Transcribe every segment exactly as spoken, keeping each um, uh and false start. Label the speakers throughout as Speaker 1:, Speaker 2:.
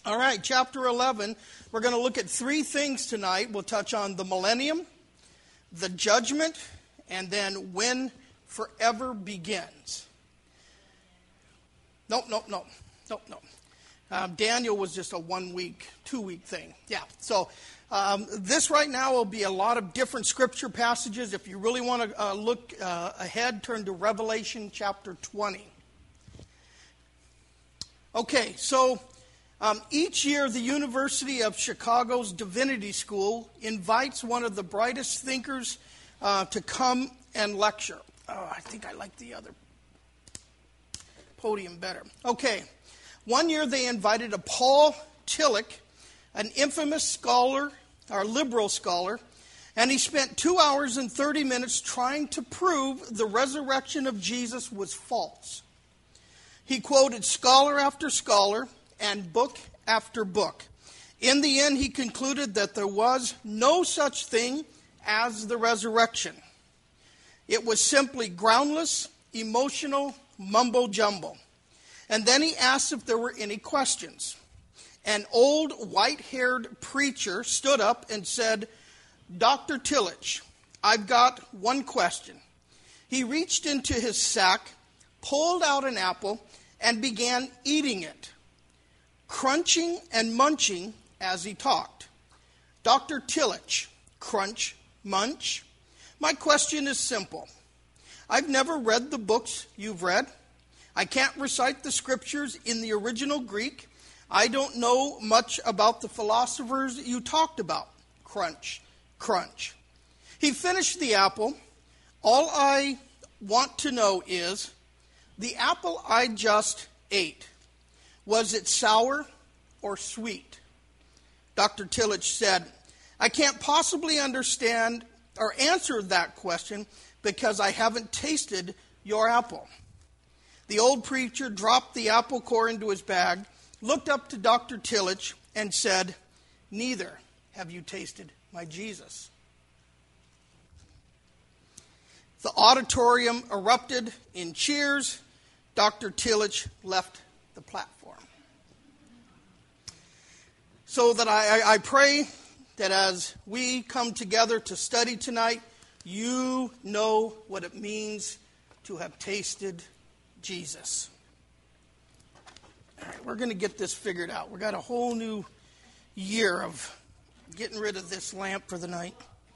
Speaker 1: All right, chapter eleven. We're going to look at three things tonight. We'll touch on the millennium, the judgment, and then when forever begins. Nope, nope, nope, nope, nope. Um, Daniel was just a one-week, two-week thing. Yeah, so um, this right now will be a lot of different scripture passages. If you really want to uh, look uh, ahead, turn to Revelation chapter twenty. Okay, so um, each year the University of Chicago's Divinity School invites one of the brightest thinkers uh, to come and lecture. Oh, I think I like the other podium better. Okay. One year they invited a Paul Tillich, an infamous scholar, or liberal scholar, and he spent two hours and thirty minutes trying to prove the resurrection of Jesus was false. He quoted scholar after scholar and book after book. In the end, he concluded that there was no such thing as the resurrection. It was simply groundless, emotional mumbo-jumbo. And then he asked if there were any questions. An old white-haired preacher stood up and said, Doctor Tillich, I've got one question. He reached into his sack, pulled out an apple, and began eating it, crunching and munching as he talked. Doctor Tillich, crunch, munch. My question is simple. I've never read the books you've read. I can't recite the scriptures in the original Greek. I don't know much about the philosophers you talked about. Crunch, crunch. He finished the apple. All I want to know is, the apple I just ate, was it sour or sweet? Doctor Tillich said, I can't possibly understand or answer that question because I haven't tasted your apple. The old preacher dropped the apple core into his bag, looked up to Doctor Tillich, and said, neither have you tasted my Jesus. The auditorium erupted in cheers. Doctor Tillich left the platform. So that I, I pray that as we come together to study tonight, you know what it means to have tasted Jesus. All right, we're going to get this figured out. We've got a whole new year of getting rid of this lamp for the night.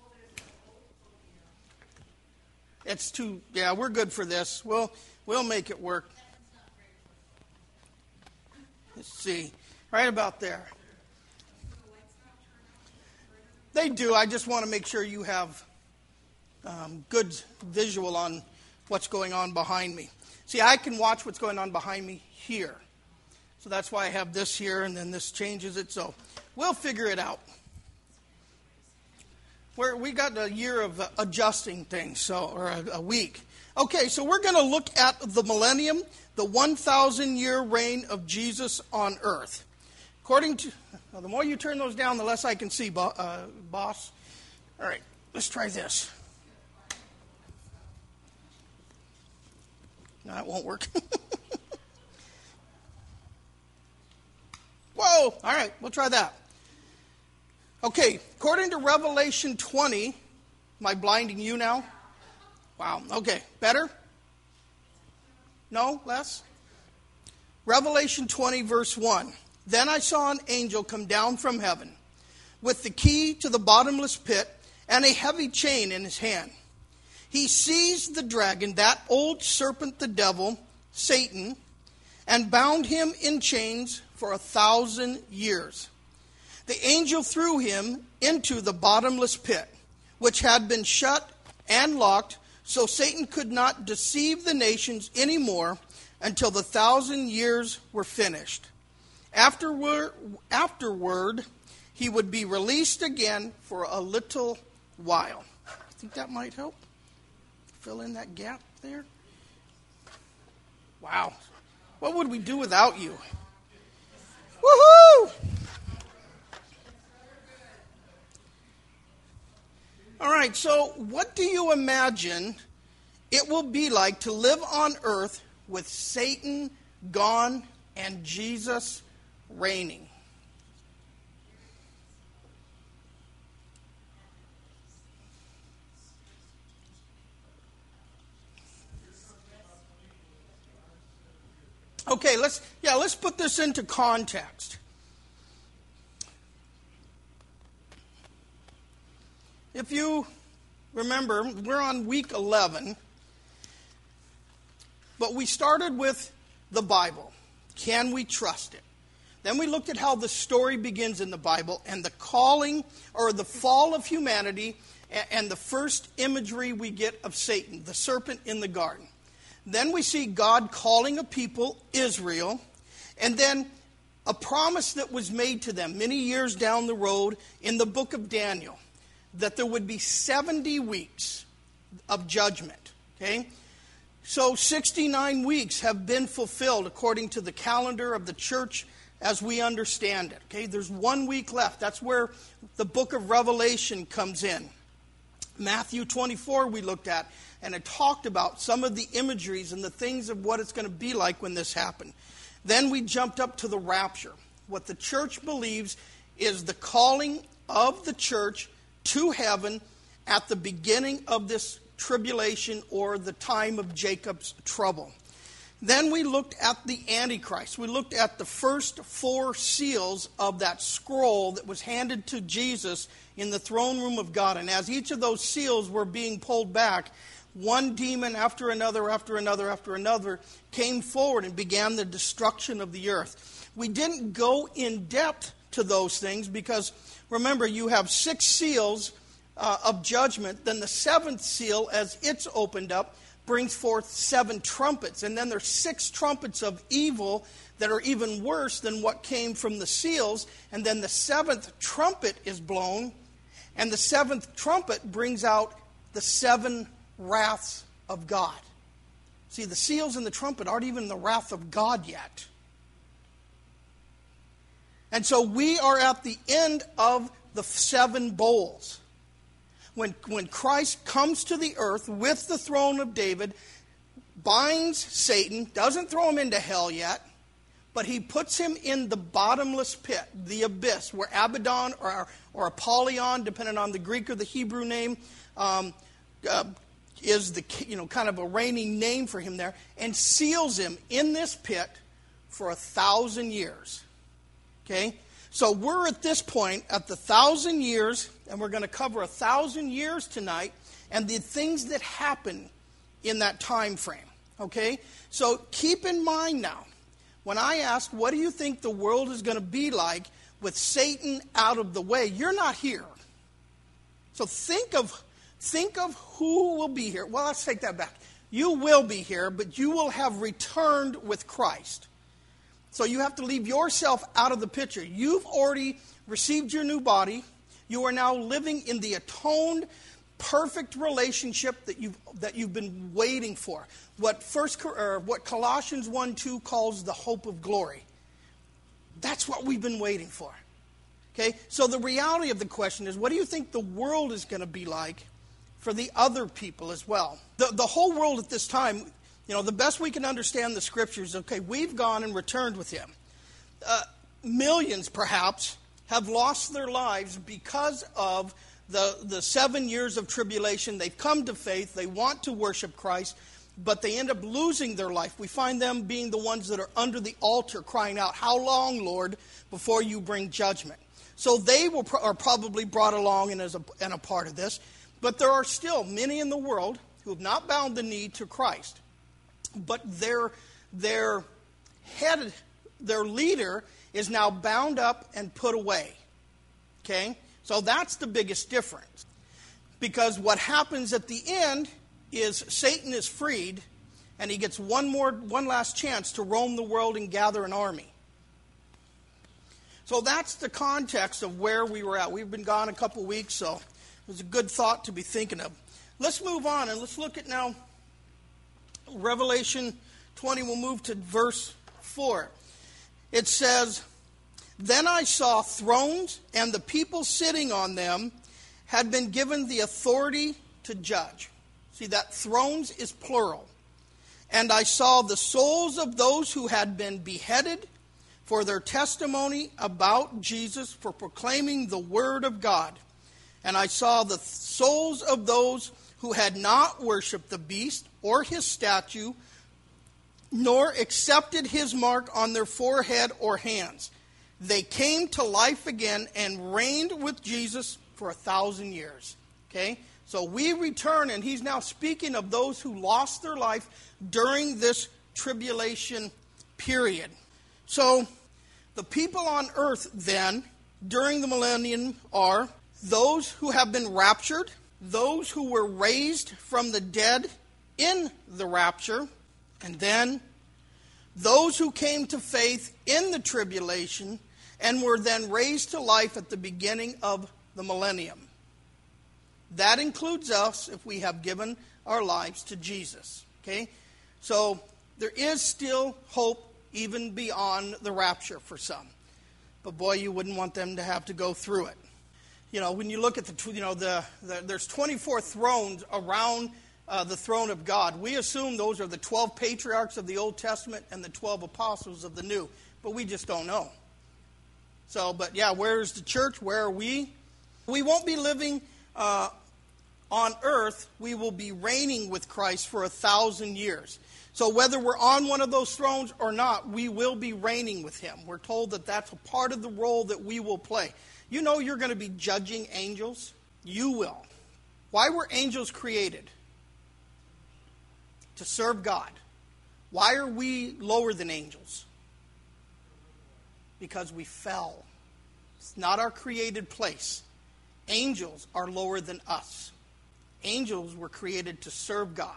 Speaker 1: It's too, yeah, we're good for this. We'll, we'll make it work. Let's see, right about there. They do. I just want to make sure you have um, good visual on what's going on behind me. See, I can watch what's going on behind me here. So that's why I have this here, and then this changes it. So we'll figure it out. We're, we got a year of uh, adjusting things, so or a, a week. Okay, so we're going to look at the millennium, the one thousand year reign of Jesus on earth. According to, well, the more you turn those down, the less I can see, bo- uh, boss. All right, let's try this. No, that won't work. Whoa! All right, we'll try that. Okay, according to Revelation twenty, am I blinding you now? Wow, okay, better? No, less? Revelation twenty, verse one. Then I saw an angel come down from heaven with the key to the bottomless pit and a heavy chain in his hand. He seized the dragon, that old serpent, the devil, Satan, and bound him in chains for a thousand years. The angel threw him into the bottomless pit, which had been shut and locked, so Satan could not deceive the nations anymore until the thousand years were finished. Afterward, afterward, he would be released again for a little while. I think that might help. Fill in that gap there. Wow. What would we do without you? Woohoo! All right, so what do you imagine it will be like to live on earth with Satan gone and Jesus reigning? Okay, let's yeah, let's put this into context. If you remember, we're on week eleven, but we started with the Bible. Can we trust it? Then we looked at how the story begins in the Bible and the calling or the fall of humanity and the first imagery we get of Satan, the serpent in the garden. Then we see God calling a people, Israel, and then a promise that was made to them many years down the road in the book of Daniel, that there would be seventy weeks of judgment. Okay? So sixty-nine weeks have been fulfilled according to the calendar of the church as we understand it. Okay? There's one week left. That's where the book of Revelation comes in. Matthew twenty-four we looked at, and it talked about some of the imageries and the things of what it's going to be like when this happened. Then we jumped up to the rapture. What the church believes is the calling of the church to heaven at the beginning of this tribulation or the time of Jacob's trouble. Then we looked at the Antichrist. We looked at the first four seals of that scroll that was handed to Jesus in the throne room of God. And as each of those seals were being pulled back, one demon after another, after another, after another came forward and began the destruction of the earth. We didn't go in depth to those things because, remember, you have six seals uh, of judgment. Then the seventh seal, as it's opened up, brings forth seven trumpets. And then there's six trumpets of evil that are even worse than what came from the seals. And then the seventh trumpet is blown. And the seventh trumpet brings out the seven wraths of God. See, the seals and the trumpet aren't even the wrath of God yet. And so we are at the end of the seven bowls. When, when Christ comes to the earth with the throne of David, binds Satan, doesn't throw him into hell yet, but he puts him in the bottomless pit, the abyss, where Abaddon or, or Apollyon, depending on the Greek or the Hebrew name, um, uh, is the you know kind of a reigning name for him there, and seals him in this pit for a thousand years. Okay? So we're at this point at the thousand years, and we're going to cover a thousand years tonight, and the things that happen in that time frame. Okay? So keep in mind now, when I ask, what do you think the world is going to be like with Satan out of the way? You're not here. So think of think of who will be here. Well, let's take that back. You will be here, but you will have returned with Christ. So you have to leave yourself out of the picture. You've already received your new body. You are now living in the atoned, perfect relationship that you've that you've been waiting for. What first or what Colossians one two calls the hope of glory. That's what we've been waiting for. Okay? So the reality of the question is, what do you think the world is going to be like for the other people as well? The the whole world at this time, you know, the best we can understand the scriptures, okay, we've gone and returned with him. Uh, millions, perhaps, have lost their lives because of the, the seven years of tribulation. They've come to faith. They want to worship Christ, but they end up losing their life. We find them being the ones that are under the altar crying out, "How long, Lord, before you bring judgment?" So they will pro- are probably brought along and as a, and a part of this. But there are still many in the world who have not bowed the knee to Christ. But their, their head, their leader is now bound up and put away. Okay? So that's the biggest difference. Because what happens at the end is Satan is freed, and he gets one more, one last chance to roam the world and gather an army. So that's the context of where we were at. We've been gone a couple weeks, so it was a good thought to be thinking of. Let's move on, and let's look at now Revelation twenty. We'll move to verse four. It says, "Then I saw thrones, and the people sitting on them had been given the authority to judge." See, that thrones is plural. "And I saw the souls of those who had been beheaded for their testimony about Jesus, for proclaiming the word of God. And I saw the souls of those who had not worshipped the beast or his statue, nor accepted his mark on their forehead or hands. They came to life again and reigned with Jesus for a thousand years. Okay? So we return, and he's now speaking of those who lost their life during this tribulation period. So the people on earth then, during the millennium, are those who have been raptured, those who were raised from the dead in the rapture, and then those who came to faith in the tribulation and were then raised to life at the beginning of the millennium. That includes us if we have given our lives to Jesus. Okay? So there is still hope even beyond the rapture for some. But boy, you wouldn't want them to have to go through it. You know, when you look at the, you know, the, the there's twenty-four thrones around uh, the throne of God. We assume those are the twelve patriarchs of the Old Testament and the twelve apostles of the New. But we just don't know. So, but yeah, where is the church? Where are we? We won't be living uh, on earth. We will be reigning with Christ for a thousand years. So whether we're on one of those thrones or not, we will be reigning with him. We're told that that's a part of the role that we will play. You know you're going to be judging angels? You will. Why were angels created? To serve God. Why are we lower than angels? Because we fell. It's not our created place. Angels are lower than us. Angels were created to serve God.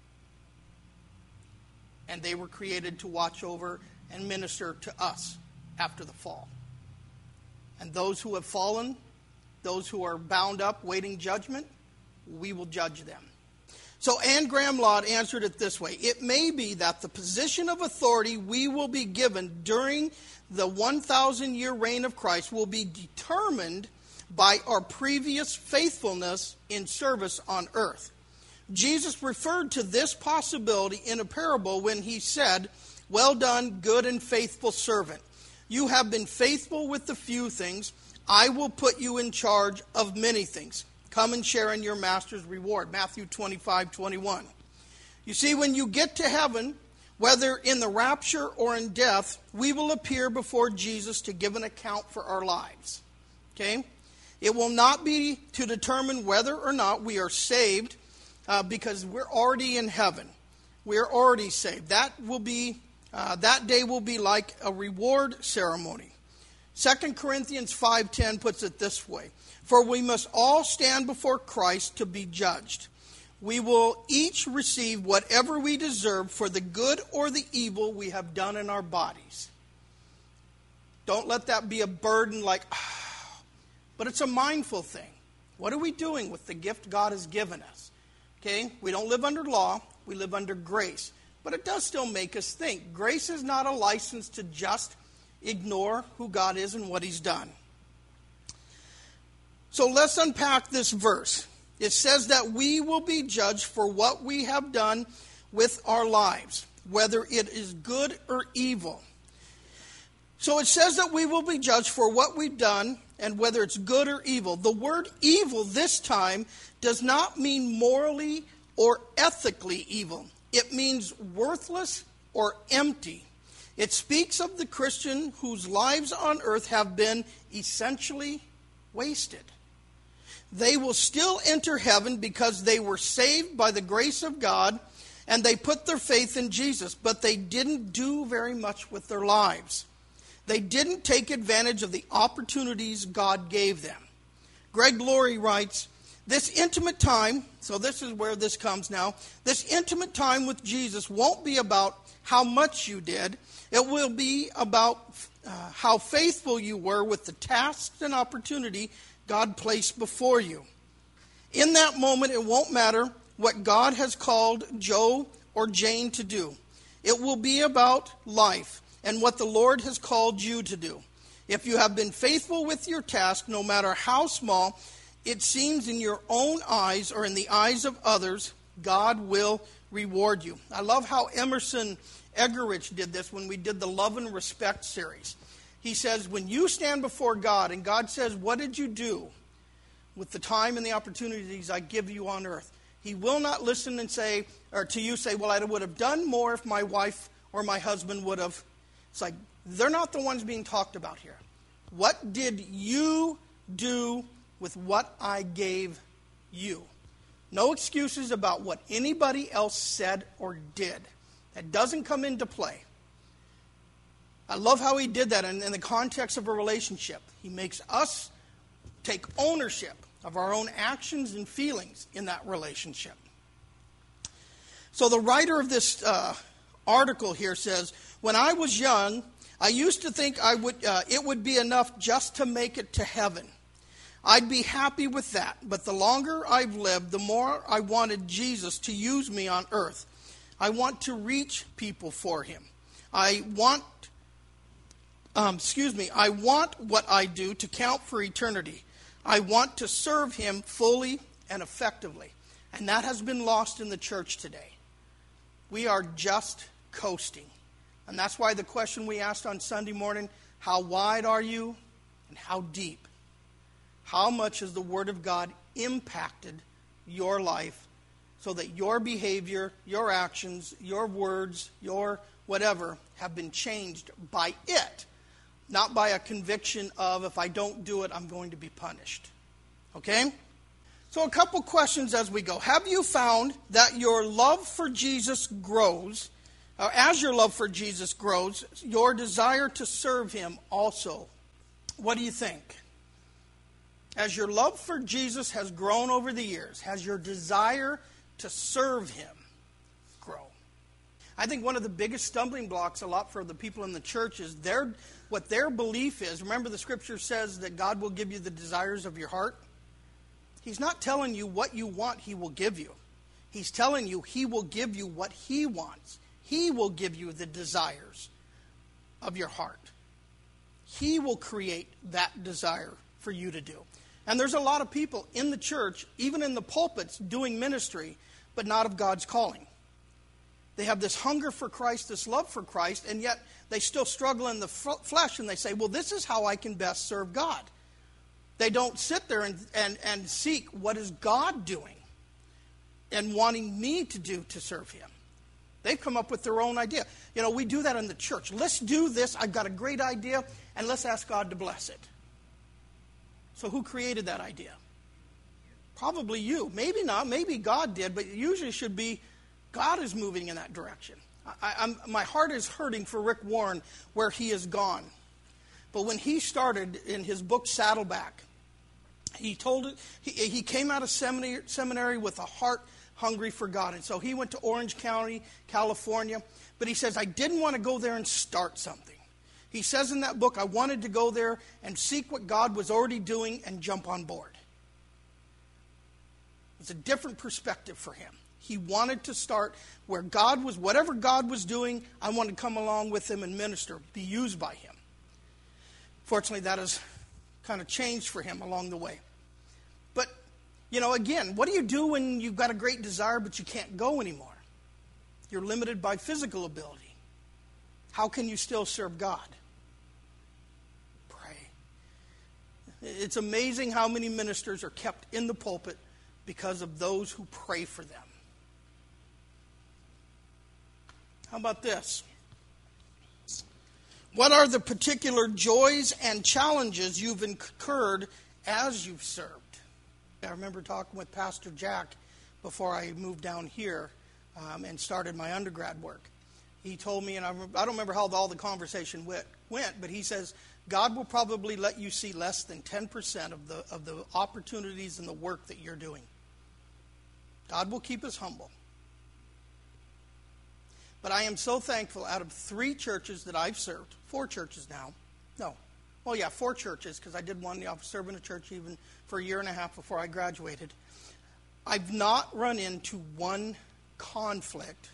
Speaker 1: And they were created to watch over and minister to us after the fall. And those who have fallen, those who are bound up waiting judgment, we will judge them. So Anne Graham Lotz answered it this way. It may be that the position of authority we will be given during the one thousand year reign of Christ will be determined by our previous faithfulness in service on earth. Jesus referred to this possibility in a parable when he said, "Well done, good and faithful servant. You have been faithful with the few things. I will put you in charge of many things. Come and share in your master's reward." Matthew twenty-five twenty-one. You see, when you get to heaven, whether in the rapture or in death, we will appear before Jesus to give an account for our lives. Okay? It will not be to determine whether or not we are saved, uh, because we're already in heaven. We're already saved. That will be uh, that day will be like a reward ceremony. Second Corinthians five ten puts it this way. For we must all stand before Christ to be judged. We will each receive whatever we deserve for the good or the evil we have done in our bodies. Don't let that be a burden like, oh, but it's a mindful thing. What are we doing with the gift God has given us? Okay, we don't live under law, we live under grace. But it does still make us think. Grace is not a license to just ignore who God is and what he's done. So let's unpack this verse. It says that we will be judged for what we have done with our lives, whether it is good or evil. So it says that we will be judged for what we've done and whether it's good or evil. The word evil this time does not mean morally or ethically evil. It means worthless or empty. It speaks of the Christian whose lives on earth have been essentially wasted. They will still enter heaven because they were saved by the grace of God and they put their faith in Jesus, but they didn't do very much with their lives. They didn't take advantage of the opportunities God gave them. Greg Laurie writes, this intimate time, so this is where this comes now, this intimate time with Jesus won't be about how much you did. It will be about uh, how faithful you were with the tasks and opportunity God placed before you. In that moment, it won't matter what God has called Joe or Jane to do. It will be about life and what the Lord has called you to do. If you have been faithful with your task, no matter how small it seems in your own eyes or in the eyes of others, God will reward you. I love how Emerson Eggerichs did this when we did the Love and Respect series. He says, when you stand before God and God says, what did you do with the time and the opportunities I give you on earth? He will not listen and say, or to you say, well, I would have done more if my wife or my husband would have. It's like, they're not the ones being talked about here. What did you do with what I gave you? No excuses about what anybody else said or did. That doesn't come into play. I love how he did that in, in the context of a relationship. He makes us take ownership of our own actions and feelings in that relationship. So the writer of this uh, article here says, when I was young, I used to think I would uh, it would be enough just to make it to heaven. I'd be happy with that. But the longer I've lived, the more I wanted Jesus to use me on earth. I want to reach people for him. I want, um, excuse me, I want what I do to count for eternity. I want to serve him fully and effectively. And that has been lost in the church today. We are just coasting. And that's why the question we asked on Sunday morning, how wide are you and how deep? How much has the Word of God impacted your life so that your behavior, your actions, your words, your whatever have been changed by it, not by a conviction of if I don't do it, I'm going to be punished. Okay? So a couple questions as we go. Have you found that your love for Jesus grows, or as your love for Jesus grows, your desire to serve him also? What do you think? As your love for Jesus has grown over the years, has your desire to serve him grow? I think one of the biggest stumbling blocks a lot for the people in the church is their, what their belief is. Remember, the scripture says that God will give you the desires of your heart. He's not telling you what you want he will give you. He's telling you he will give you what he wants. He will give you the desires of your heart. He will create that desire for you to do. And there's a lot of people in the church, even in the pulpits, doing ministry, but not of God's calling. They have this hunger for Christ, this love for Christ, and yet they still struggle in the flesh, and they say, well, this is how I can best serve God. They don't sit there and, and, and seek what is God doing and wanting me to do to serve him. They've come up with their own idea. You know, we do that in the church. Let's do this. I've got a great idea, and let's ask God to bless it. So who created that idea? Probably you. Maybe not. Maybe God did, but it usually should be God is moving in that direction. I, I'm, my heart is hurting for Rick Warren where he is gone. But when he started in his book Saddleback, he told it. He, he came out of seminary, seminary with a heart hungry for God. And so he went to Orange County, California. But he says, I didn't want to go there and start something. He says in that book, I wanted to go there and seek what God was already doing and jump on board. It's a different perspective for him. He wanted to start where God was, whatever God was doing, I wanted to come along with him and minister, be used by him. Fortunately, that has kind of changed for him along the way. But, you know, again, what do you do when you've got a great desire but you can't go anymore? You're limited by physical ability. How can you still serve God? Pray. It's amazing how many ministers are kept in the pulpit because of those who pray for them. How about this? What are the particular joys and challenges you've incurred as you've served? I remember talking with Pastor Jack before I moved down here um, and started my undergrad work. He told me, and I, I don't remember how all the conversation went, went, but he says, God will probably let you see less than ten percent of the, of the opportunities and the work that you're doing. God will keep us humble. But I am so thankful out of three churches that I've served, four churches now. No, well, yeah, four churches, because I did one, I was serving a church even for a year and a half before I graduated. I've not run into one conflict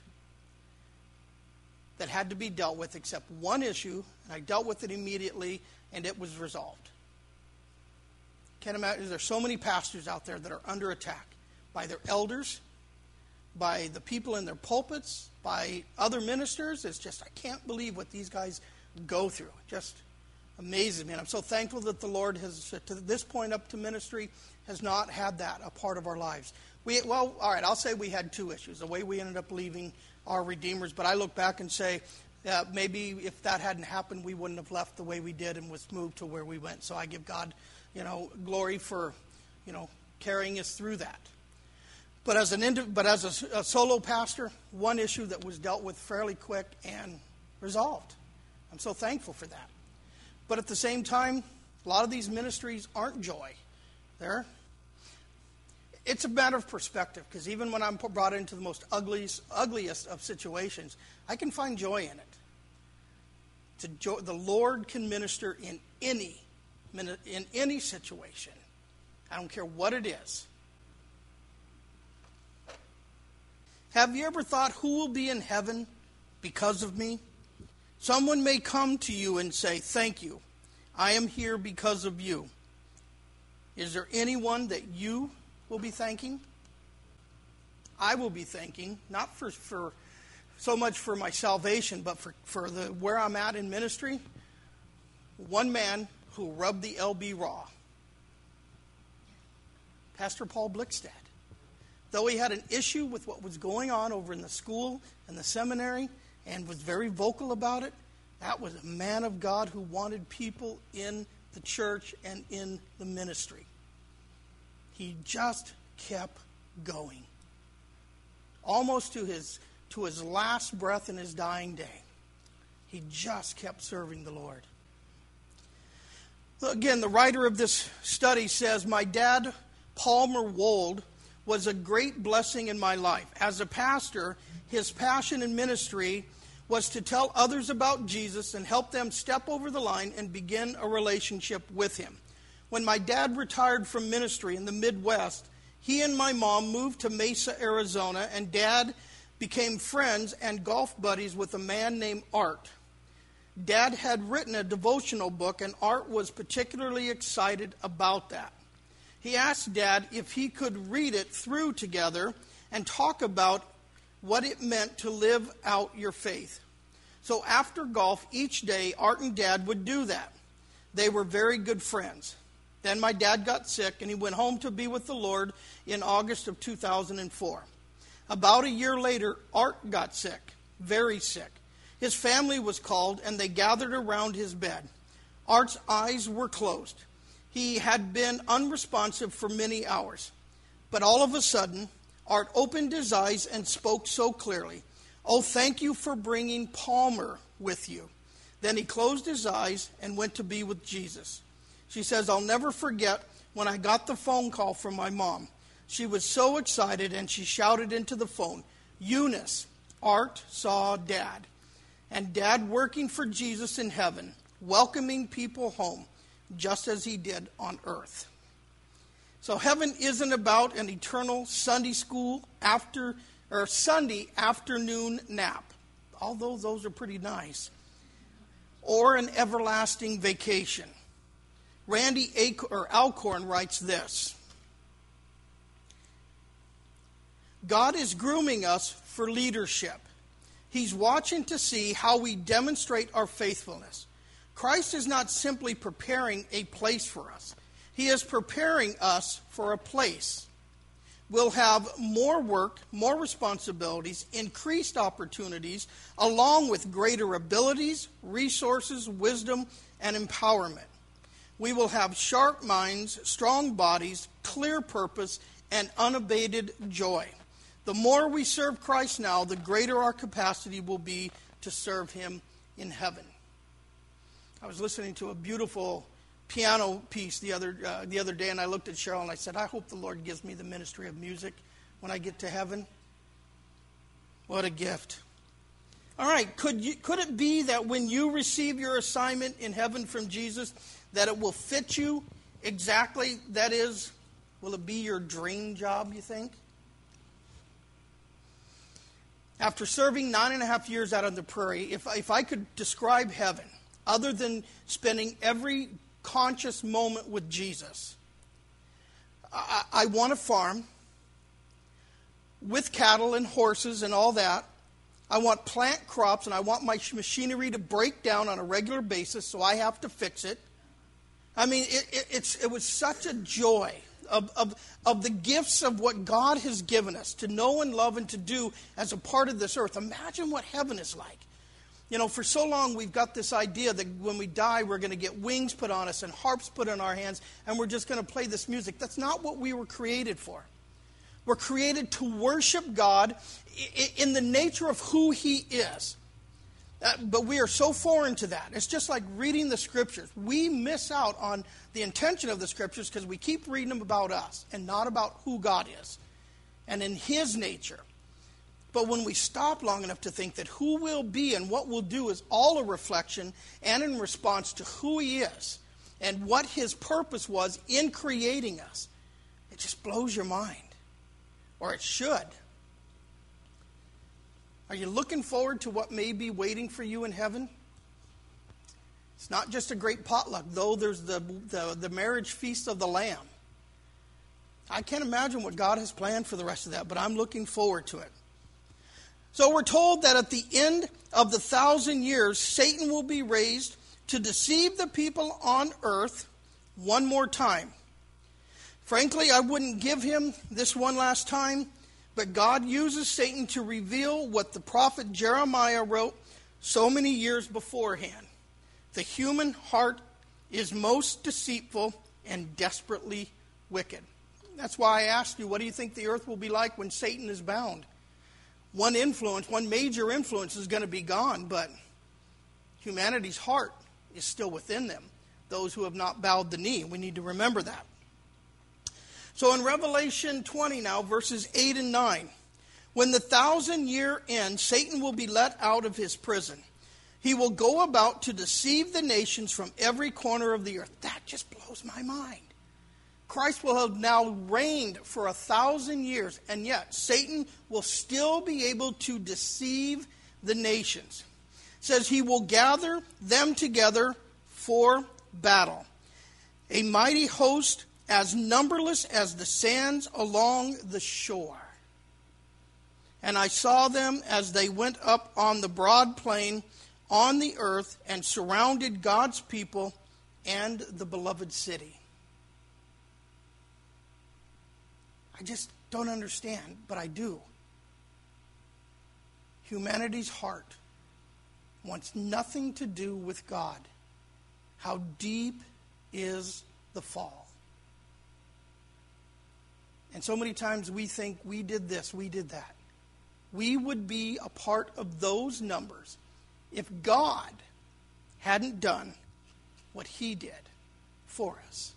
Speaker 1: that had to be dealt with except one issue, and I dealt with it immediately, and it was resolved. Can't imagine, there's so many pastors out there that are under attack by their elders, by the people in their pulpits, by other ministers. It's just, I can't believe what these guys go through. It just amazes me. And I'm so thankful that the Lord has, to this point up to ministry, has not had that a part of our lives. We, well, all right, I'll say we had two issues. The way we ended up leaving our Redeemers, but I look back and say uh, maybe if that hadn't happened, we wouldn't have left the way we did and was moved to where we went. So I give God, you know, glory for, you know, carrying us through that. But as an indi- but as a, a solo pastor, one issue that was dealt with fairly quick and resolved. I'm so thankful for that. But at the same time, a lot of these ministries aren't joy. They're, it's a matter of perspective, because even when I'm brought into the most ugliest, ugliest of situations, I can find joy in it. To jo- the Lord can minister in any in any situation. I don't care what it is. Have you ever thought, who will be in heaven because of me? Someone may come to you and say, thank you. I am here because of you. Is there anyone that you will be thanking? I will be thanking, not for, for so much for my salvation, but for, for the where I'm at in ministry. One man who rubbed the L B raw. Pastor Paul Blickstad. Though he had an issue with what was going on over in the school and the seminary and was very vocal about it, that was a man of God who wanted people in the church and in the ministry. He just kept going. Almost to his, to his last breath in his dying day. He just kept serving the Lord. Again, the writer of this study says, my dad, Palmer Wold, was a great blessing in my life. As a pastor, his passion in ministry was to tell others about Jesus and help them step over the line and begin a relationship with him. When my dad retired from ministry in the Midwest, he and my mom moved to Mesa, Arizona, and Dad became friends and golf buddies with a man named Art. Dad had written a devotional book, and Art was particularly excited about that. He asked Dad if he could read it through together and talk about what it meant to live out your faith. So after golf, each day, Art and Dad would do that. They were very good friends. Then my dad got sick, and he went home to be with the Lord in August of two thousand four. About a year later, Art got sick, very sick. His family was called, and they gathered around his bed. Art's eyes were closed. He had been unresponsive for many hours. But all of a sudden, Art opened his eyes and spoke so clearly. Oh, thank you for bringing Palmer with you. Then he closed his eyes and went to be with Jesus. She says, I'll never forget when I got the phone call from my mom. She was so excited, and she shouted into the phone, Eunice, Art saw Dad. And Dad working for Jesus in heaven, welcoming people home, just as he did on earth. So heaven isn't about an eternal Sunday school after or Sunday afternoon nap, although those are pretty nice, or an everlasting vacation. Randy Ac- or Alcorn writes this: God is grooming us for leadership. He's watching to see how we demonstrate our faithfulness. Christ is not simply preparing a place for us. He is preparing us for a place. We'll have more work, more responsibilities, increased opportunities, along with greater abilities, resources, wisdom, and empowerment. We will have sharp minds, strong bodies, clear purpose, and unabated joy. The more we serve Christ now, the greater our capacity will be to serve him in heaven. I was listening to a beautiful piano piece the other uh, the other day, and I looked at Cheryl and I said, I hope the Lord gives me the ministry of music when I get to heaven. What a gift. All right, could you, could it be that when you receive your assignment in heaven from Jesus, that it will fit you exactly? That is, will it be your dream job, you think? After serving nine and a half years out on the prairie, if, if I could describe heaven, other than spending every conscious moment with Jesus, I, I want a farm with cattle and horses and all that. I want plant crops, and I want my machinery to break down on a regular basis, so I have to fix it. I mean, it, it, it's, it was such a joy of, of, of the gifts of what God has given us to know and love and to do as a part of this earth. Imagine what heaven is like. You know, for so long we've got this idea that when we die we're going to get wings put on us and harps put in our hands and we're just going to play this music. That's not what we were created for. We're created to worship God in the nature of who He is. Uh, but we are so foreign to that. It's just like reading the Scriptures. We miss out on the intention of the Scriptures because we keep reading them about us and not about who God is and in His nature. But when we stop long enough to think that who we'll be and what we'll do is all a reflection and in response to who He is and what His purpose was in creating us, it just blows your mind. Or it should. Are you looking forward to what may be waiting for you in heaven? It's not just a great potluck, though there's the, the, the marriage feast of the Lamb. I can't imagine what God has planned for the rest of that, but I'm looking forward to it. So we're told that at the end of the thousand years, Satan will be raised to deceive the people on earth one more time. Frankly, I wouldn't give him this one last time, but God uses Satan to reveal what the prophet Jeremiah wrote so many years beforehand. The human heart is most deceitful and desperately wicked. That's why I asked you, what do you think the earth will be like when Satan is bound? One influence, one major influence is going to be gone, but humanity's heart is still within them. Those who have not bowed the knee. We need to remember that. So in Revelation twenty now, verses eight and nine, when the thousand year ends, Satan will be let out of his prison. He will go about to deceive the nations from every corner of the earth. That just blows my mind. Christ will have now reigned for a thousand years, and yet Satan will still be able to deceive the nations. It says he will gather them together for battle. A mighty host as numberless as the sands along the shore. And I saw them as they went up on the broad plain on the earth and surrounded God's people and the beloved city. I just don't understand, but I do. Humanity's heart wants nothing to do with God. How deep is the fall? And so many times we think we did this, we did that. We would be a part of those numbers if God hadn't done what He did for us.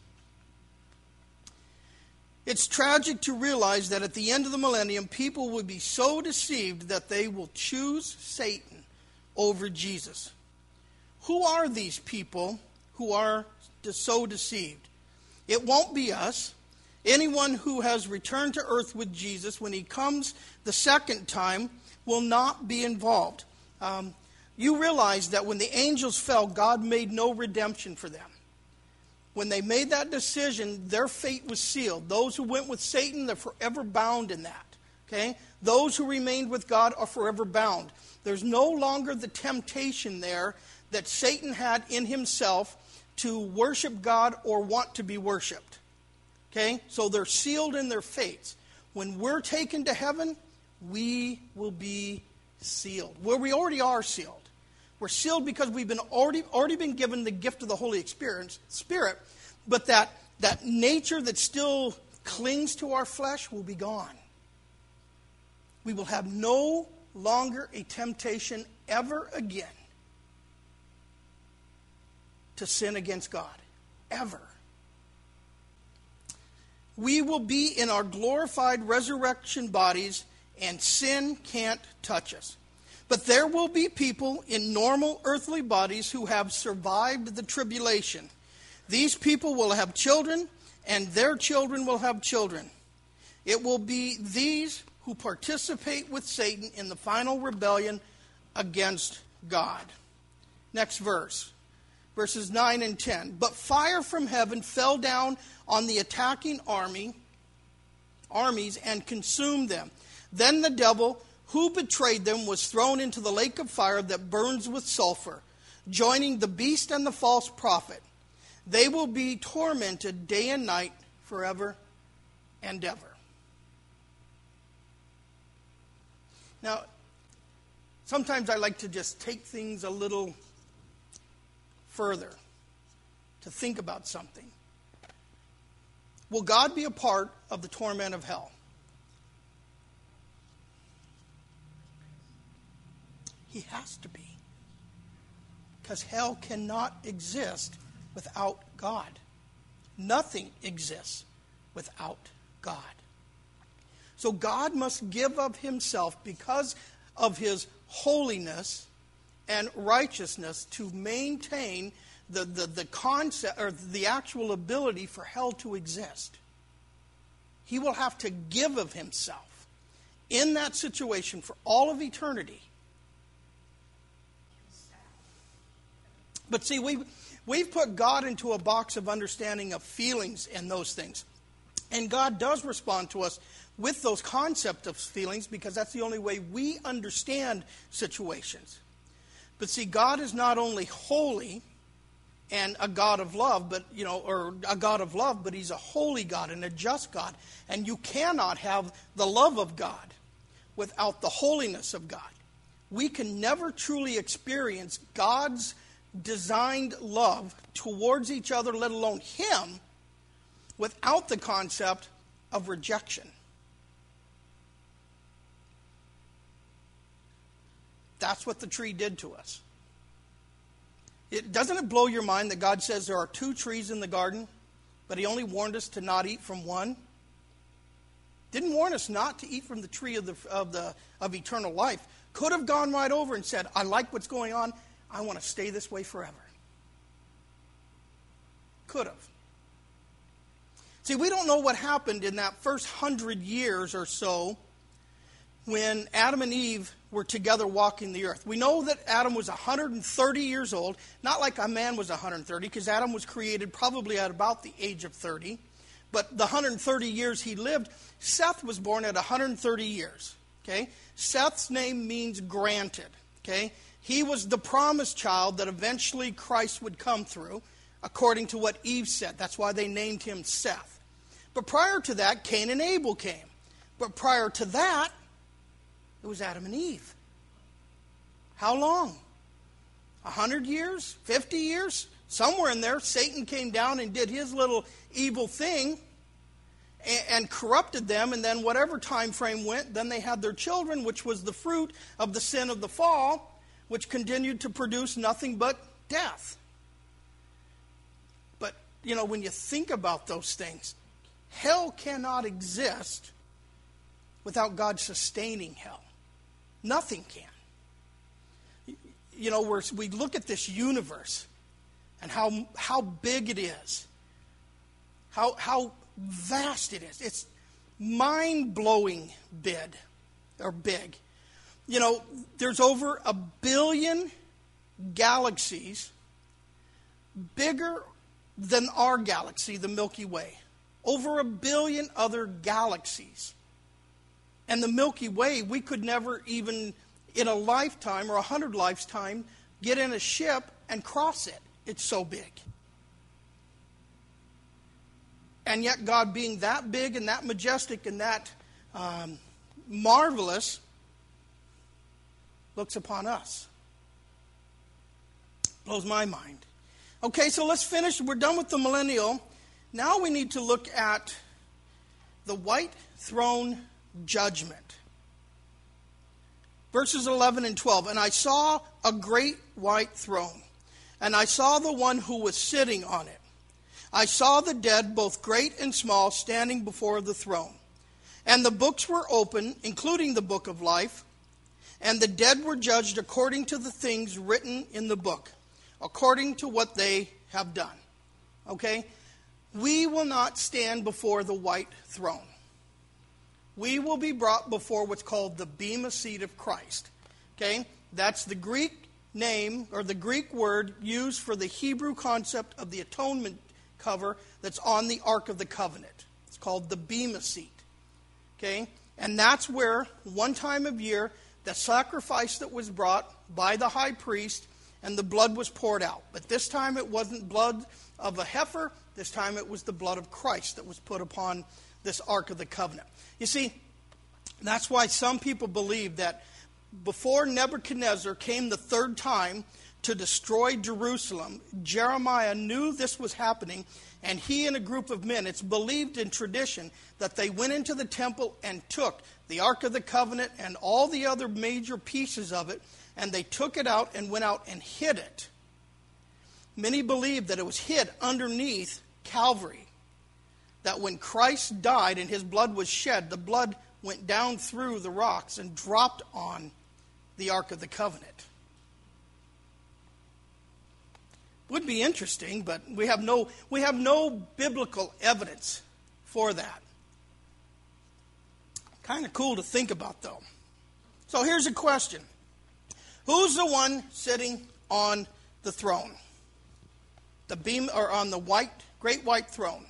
Speaker 1: It's tragic to realize that at the end of the millennium, people will be so deceived that they will choose Satan over Jesus. Who are these people who are so deceived? It won't be us. Anyone who has returned to earth with Jesus when He comes the second time will not be involved. Um, you realize that when the angels fell, God made no redemption for them. When they made that decision, their fate was sealed. Those who went with Satan, they're forever bound in that. Okay? Those who remained with God are forever bound. There's no longer the temptation there that Satan had in himself to worship God or want to be worshipped. Okay? So they're sealed in their fates. When we're taken to heaven, we will be sealed. Well, we already are sealed. We're sealed because we've been already already been given the gift of the Holy Spirit, but that, that nature that still clings to our flesh will be gone. We will have no longer a temptation ever again to sin against God. Ever. We will be in our glorified resurrection bodies, and sin can't touch us. But there will be people in normal earthly bodies who have survived the tribulation. These people will have children, and their children will have children. It will be these who participate with Satan in the final rebellion against God. Next verse, verses nine and ten. But fire from heaven fell down on the attacking army, armies and consumed them. Then the devil who betrayed them was thrown into the lake of fire that burns with sulfur, joining the beast and the false prophet. They will be tormented day and night forever and ever. Now, sometimes I like to just take things a little further, to think about something. Will God be a part of the torment of hell? He has to be. Because hell cannot exist without God. Nothing exists without God. So God must give of himself because of his holiness and righteousness to maintain the, the, the concept or the actual ability for hell to exist. He will have to give of himself in that situation for all of eternity. But see, we've, we've put God into a box of understanding of feelings and those things. And God does respond to us with those concepts of feelings because that's the only way we understand situations. But see, God is not only holy and a God of love, but you know, or a God of love, but he's a holy God and a just God. And you cannot have the love of God without the holiness of God. We can never truly experience God's designed love towards each other, let alone him, without the concept of rejection. That's what the tree did to us. It, doesn't it blow your mind that God says there are two trees in the garden, but he only warned us to not eat from one? Didn't warn us not to eat from the tree of the of the of eternal life. Could have gone right over and said, I like what's going on. I want to stay this way forever. Could have. See, we don't know what happened in that first hundred years or so when Adam and Eve were together walking the earth. We know that Adam was one hundred thirty years old, not like a man was one hundred thirty, because Adam was created probably at about the age of thirty. But the one hundred thirty years he lived, Seth was born at one hundred thirty years. Okay? Seth's name means granted. Okay? He was the promised child that eventually Christ would come through, according to what Eve said. That's why they named him Seth. But prior to that, Cain and Abel came. But prior to that, it was Adam and Eve. How long? A hundred years? Fifty years? Somewhere in there, Satan came down and did his little evil thing and, and corrupted them. And then whatever time frame went, then they had their children, which was the fruit of the sin of the fall, which continued to produce nothing but death. But, you know, when you think about those things, hell cannot exist without God sustaining hell. Nothing can. You know, we're, we look at this universe and how how big it is, how how vast it is. It's mind-blowing big, or big. You know, there's over a billion galaxies bigger than our galaxy, the Milky Way. Over a billion other galaxies. And the Milky Way, we could never even, in a lifetime or a hundred lifetime, get in a ship and cross it. It's so big. And yet God, being that big and that majestic and that um, marvelous, looks upon us. Blows my mind. Okay, so let's finish. We're done with the millennial. Now we need to look at the white throne judgment. Verses eleven and twelve. And I saw a great white throne, and I saw the one who was sitting on it. I saw the dead, both great and small, standing before the throne. And the books were open, including the book of life. And the dead were judged according to the things written in the book, according to what they have done. Okay? We will not stand before the white throne. We will be brought before what's called the Bema seat of Christ. Okay? That's the Greek name, or the Greek word used for the Hebrew concept of the atonement cover that's on the Ark of the Covenant. It's called the Bema seat. Okay? And that's where, one time of year, the sacrifice that was brought by the high priest and the blood was poured out. But this time it wasn't blood of a heifer. This time it was the blood of Christ that was put upon this Ark of the Covenant. You see, that's why some people believe that before Nebuchadnezzar came the third time to destroy Jerusalem, Jeremiah knew this was happening, and he and a group of men, it's believed in tradition, that they went into the temple and took the Ark of the Covenant and all the other major pieces of it, and they took it out and went out and hid it. Many believe that it was hid underneath Calvary, that when Christ died and his blood was shed, the blood went down through the rocks and dropped on the Ark of the Covenant. Would be interesting, but we have no we have no biblical evidence for that. Kind of cool to think about, though. So here's a question. Who's the one sitting on the throne? The beam or on the white great white throne?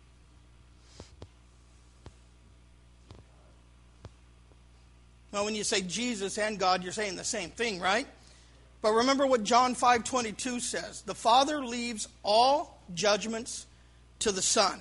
Speaker 1: Well, when you say Jesus and God, you're saying the same thing, right? But remember what John five twenty-two says. The Father leaves all judgments to the Son.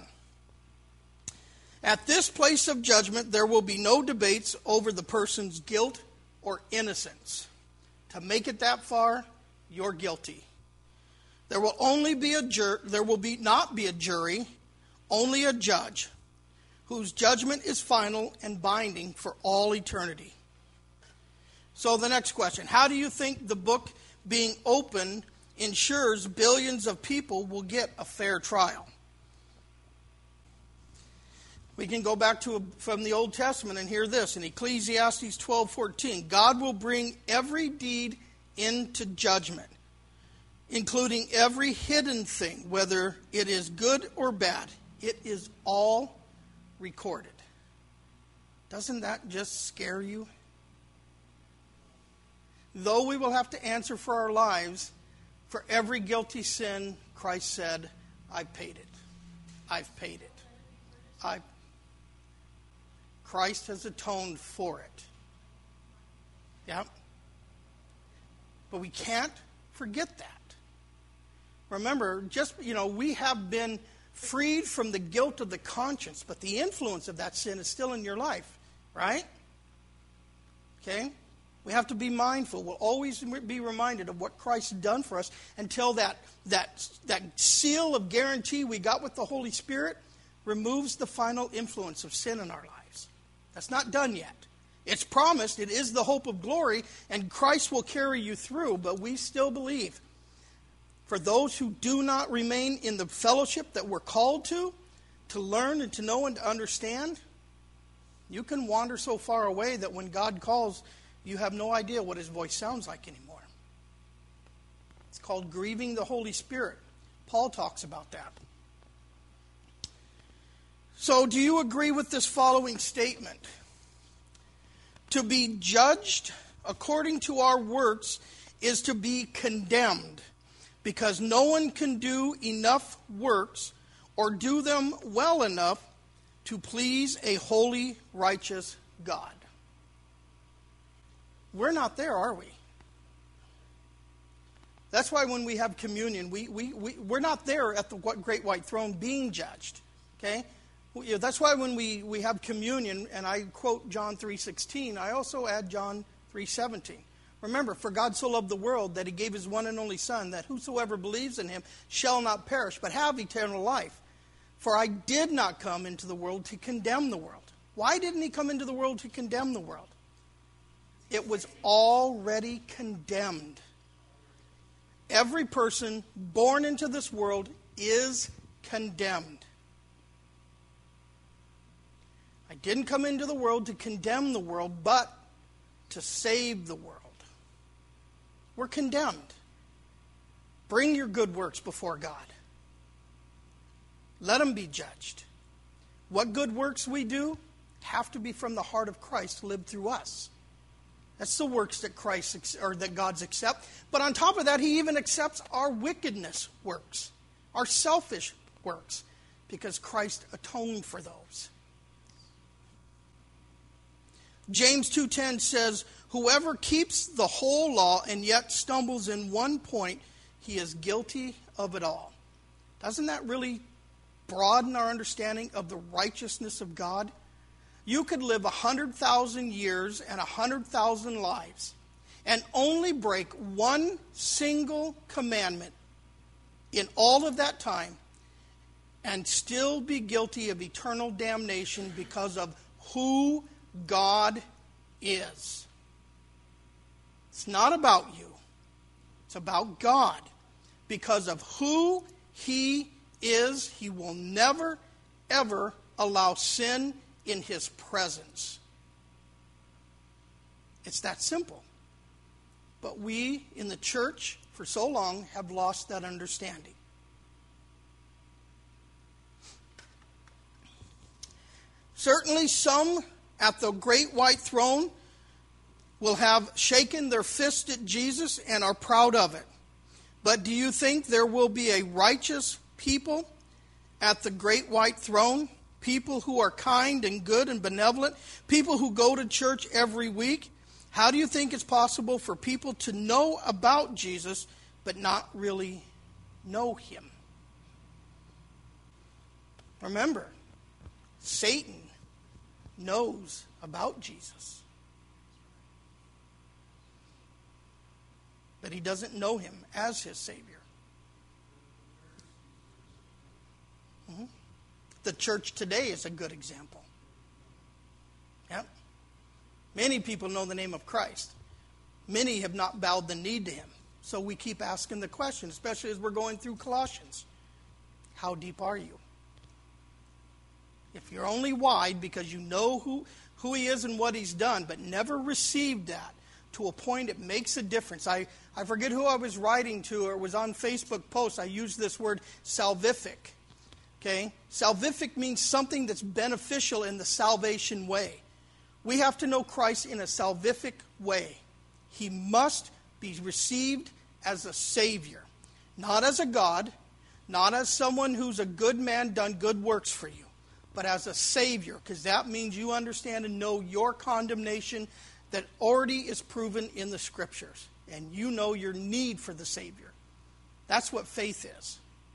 Speaker 1: At this place of judgment, there will be no debates over the person's guilt or innocence. To make it that far, you're guilty. There will only be a jur- there will be not be a jury, only a judge, whose judgment is final and binding for all eternity. So the next question, how do you think the book being open ensures billions of people will get a fair trial? We can go back to a, from the Old Testament and hear this in Ecclesiastes twelve fourteen. God will bring every deed into judgment, including every hidden thing, whether it is good or bad. It is all recorded. Doesn't that just scare you? Though we will have to answer for our lives, for every guilty sin, Christ said, I paid it. I've paid it. I. Christ has atoned for it. Yeah. But we can't forget that. Remember, just, you know, we have been freed from the guilt of the conscience, but the influence of that sin is still in your life, right? Okay? We have to be mindful. We'll always be reminded of what Christ has done for us until that, that, that seal of guarantee we got with the Holy Spirit removes the final influence of sin in our lives. That's not done yet. It's promised. It is the hope of glory, and Christ will carry you through, but we still believe. For those who do not remain in the fellowship that we're called to, to learn and to know and to understand, you can wander so far away that when God calls, you have no idea what his voice sounds like anymore. It's called grieving the Holy Spirit. Paul talks about that. So, do you agree with this following statement? To be judged according to our works is to be condemned, because no one can do enough works or do them well enough to please a holy, righteous God. We're not there, are we? That's why when we have communion, we, we, we, we're not there at the great white throne being judged. Okay? That's why when we, we have communion, and I quote John three sixteen, I also add John three seventeen. Remember, for God so loved the world that he gave his one and only Son, that whosoever believes in him shall not perish, but have eternal life. For I did not come into the world to condemn the world. Why didn't he come into the world to condemn the world? It was already condemned. Every person born into this world is condemned. I didn't come into the world to condemn the world, but to save the world. We're condemned. Bring your good works before God. Let them be judged. What good works we do have to be from the heart of Christ lived through us. That's the works that Christ or that God's accept. But on top of that, he even accepts our wickedness works, our selfish works, because Christ atoned for those. James two ten says, whoever keeps the whole law and yet stumbles in one point, he is guilty of it all. Doesn't that really broaden our understanding of the righteousness of God? You could live one hundred thousand years and one hundred thousand lives and only break one single commandment in all of that time and still be guilty of eternal damnation because of who God is. It's not about you. It's about God. Because of who He is, He will never, ever allow sin in His presence. It's that simple. But we in the church for so long have lost that understanding. Certainly some at the great white throne will have shaken their fist at Jesus and are proud of it. But do you think there will be a righteous people at the great white throne? People who are kind and good and benevolent? People who go to church every week? How do you think it's possible for people to know about Jesus but not really know Him? Remember, Satan knows about Jesus, but he doesn't know Him as his Savior. Mm-hmm. The church today is a good example. Yep. Many people know the name of Christ. Many have not bowed the knee to Him. So we keep asking the question, especially as we're going through Colossians. How deep are you? If you're only wide because you know who, who He is and what He's done, but never received that to a point it makes a difference. I, I forget who I was writing to, or it was on Facebook post. I used this word salvific. Okay? Salvific means something that's beneficial in the salvation way. We have to know Christ in a salvific way. He must be received as a Savior. Not as a God, not as someone who's a good man, done good works for you, but as a Savior, because that means you understand and know your condemnation that already is proven in the Scriptures. And you know your need for the Savior. That's what faith is.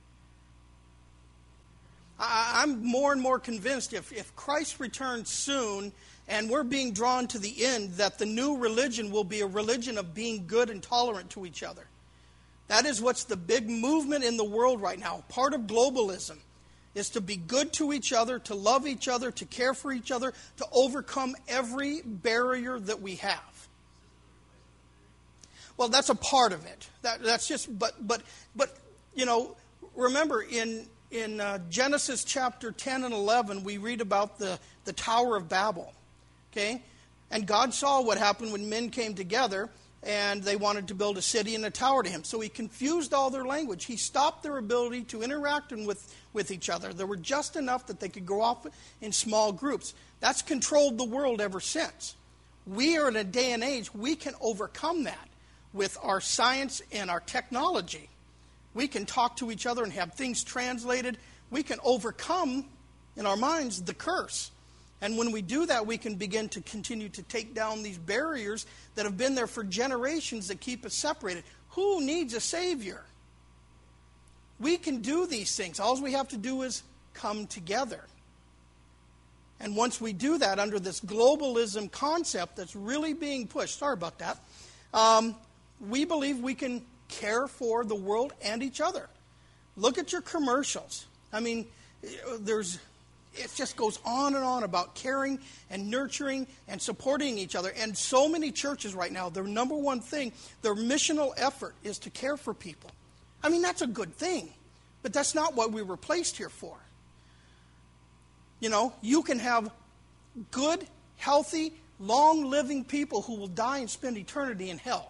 Speaker 1: I, I'm more and more convinced if, if Christ returns soon and we're being drawn to the end, that the new religion will be a religion of being good and tolerant to each other. That is what's the big movement in the world right now. Part of globalism is to be good to each other, to love each other, to care for each other, to overcome every barrier that we have. Well, that's a part of it. That, that's just, but, but, but, you know, remember in in uh, Genesis chapter ten and eleven, we read about the, the Tower of Babel, okay? And God saw what happened when men came together and they wanted to build a city and a tower to Him. So He confused all their language. He stopped their ability to interact with, with each other. There were just enough that they could go off in small groups. That's controlled the world ever since. We are in a day and age, we can overcome that with our science and our technology. We can talk to each other and have things translated. We can overcome, in our minds, the curse. And when we do that, we can begin to continue to take down these barriers that have been there for generations that keep us separated. Who needs a Savior? We can do these things. All we have to do is come together. And once we do that under this globalism concept that's really being pushed, sorry about that, um, we believe we can care for the world and each other. Look at your commercials. I mean, there's... It just goes on and on about caring and nurturing and supporting each other. And so many churches right now, their number one thing, their missional effort is to care for people. I mean, that's a good thing, but that's not what we were placed here for. You know, you can have good, healthy, long-living people who will die and spend eternity in hell.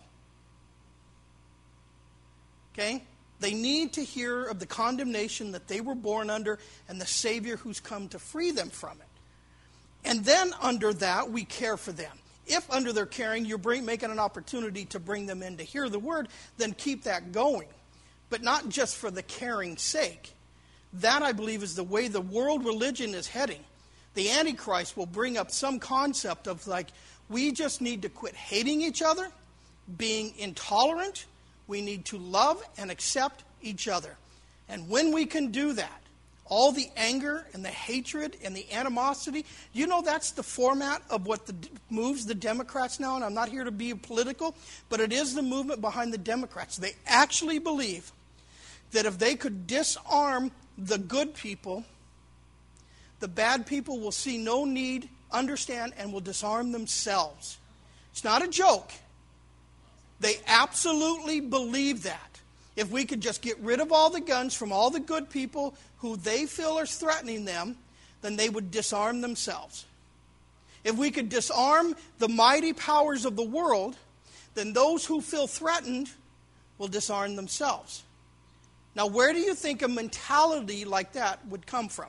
Speaker 1: Okay? They need to hear of the condemnation that they were born under and the Savior who's come to free them from it. And then under that, we care for them. If under their caring, you're bring, making an opportunity to bring them in to hear the word, then keep that going. But not just for the caring's sake. That, I believe, is the way the world religion is heading. The Antichrist will bring up some concept of like, we just need to quit hating each other, being intolerant. We need to love and accept each other. And when we can do that, all the anger and the hatred and the animosity. You know that's the format of what the, moves the Democrats now, and I'm not here to be political, but it is the movement behind the Democrats. They actually believe that if they could disarm the good people, the bad people will see no need, understand, and will disarm themselves. It's not a joke. They absolutely believe that. If we could just get rid of all the guns from all the good people who they feel are threatening them, then they would disarm themselves. If we could disarm the mighty powers of the world, then those who feel threatened will disarm themselves. Now, where do you think a mentality like that would come from?